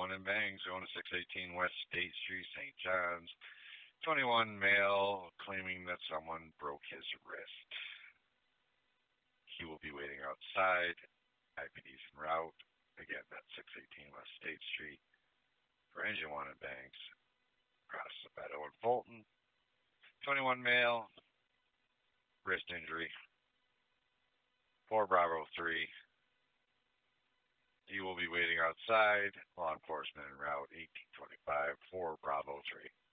One in Bangs, going to 618 West State Street, St. John's. 21 male claiming that someone broke his wrist. He will be waiting outside. IPD's en route. Again, that's 618 West State Street. For engine 1 in Banks. Across the Meadow in Fulton. 21 male. Wrist injury. 4 Bravo 3. He will be waiting outside. Law enforcement en route 1825 4 Bravo 3.